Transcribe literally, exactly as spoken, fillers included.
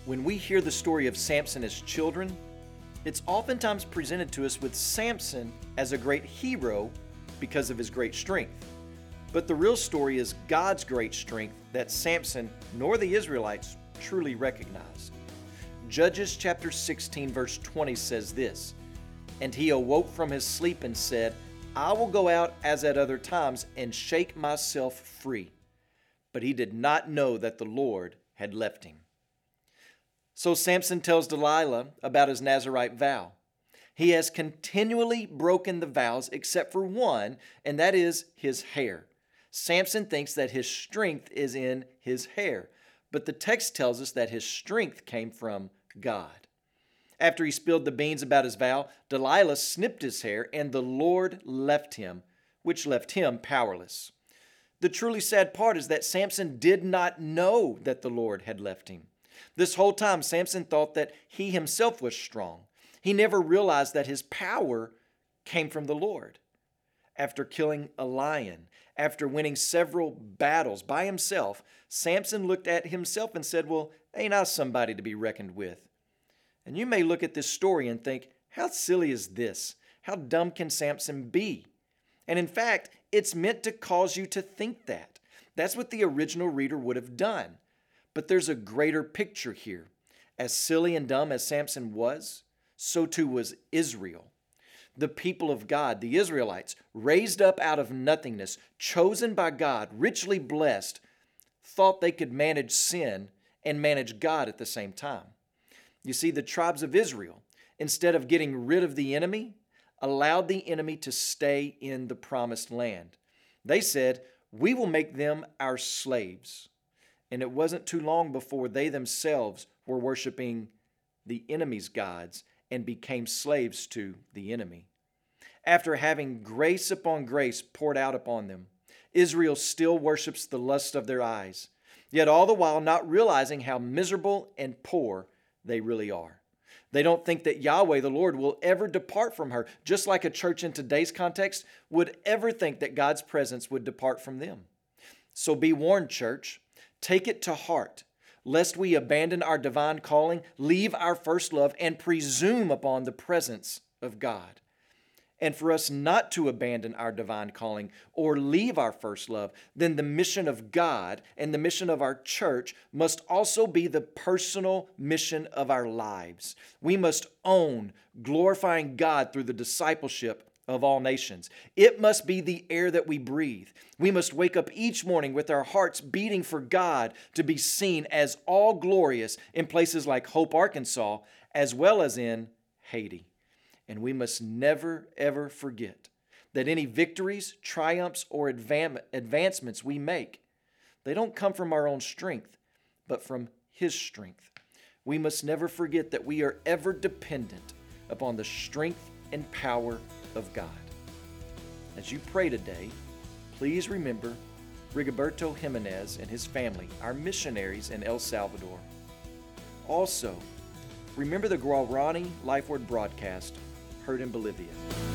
When we hear the story of Samson as children, it's oftentimes presented to us with Samson as a great hero because of his great strength. But the real story is God's great strength that Samson nor the Israelites truly recognized. Judges chapter sixteen verse twenty says this, "And he awoke from his sleep and said, I will go out as at other times and shake myself free. But he did not know that the Lord had left him." So Samson tells Delilah about his Nazirite vow. He has continually broken the vows except for one, and that is his hair. Samson thinks that his strength is in his hair, but the text tells us that his strength came from God. After he spilled the beans about his vow, Delilah snipped his hair, and the Lord left him, which left him powerless. The truly sad part is that Samson did not know that the Lord had left him. This whole time, Samson thought that he himself was strong. He never realized that his power came from the Lord. After killing a lion, after winning several battles by himself, Samson looked at himself and said, well, ain't I somebody to be reckoned with? And you may look at this story and think, how silly is this? How dumb can Samson be? And in fact, it's meant to cause you to think that. That's what the original reader would have done. But there's a greater picture here. As silly and dumb as Samson was, so too was Israel. The people of God, the Israelites, raised up out of nothingness, chosen by God, richly blessed, thought they could manage sin and manage God at the same time. You see, the tribes of Israel, instead of getting rid of the enemy, allowed the enemy to stay in the promised land. They said, we will make them our slaves. And it wasn't too long before they themselves were worshiping the enemy's gods and became slaves to the enemy. After having grace upon grace poured out upon them, Israel still worships the lust of their eyes, yet all the while not realizing how miserable and poor they really are. They don't think that Yahweh, the Lord, will ever depart from her, just like a church in today's context would ever think that God's presence would depart from them. So be warned, church. Take it to heart, lest we abandon our divine calling, leave our first love, and presume upon the presence of God. And for us not to abandon our divine calling or leave our first love, then the mission of God and the mission of our church must also be the personal mission of our lives. We must own glorifying God through the discipleship of all nations. It must be the air that we breathe. We must wake up each morning with our hearts beating for God to be seen as all glorious in places like Hope, Arkansas, as well as in Haiti. And we must never, ever forget that any victories, triumphs, or advan- advancements we make, they don't come from our own strength, but from His strength. We must never forget that we are ever dependent upon the strength and power of God. As you pray today, please remember Rigoberto Jimenez and his family, our missionaries in El Salvador. Also, remember the Guarani Life Word broadcast heard in Bolivia.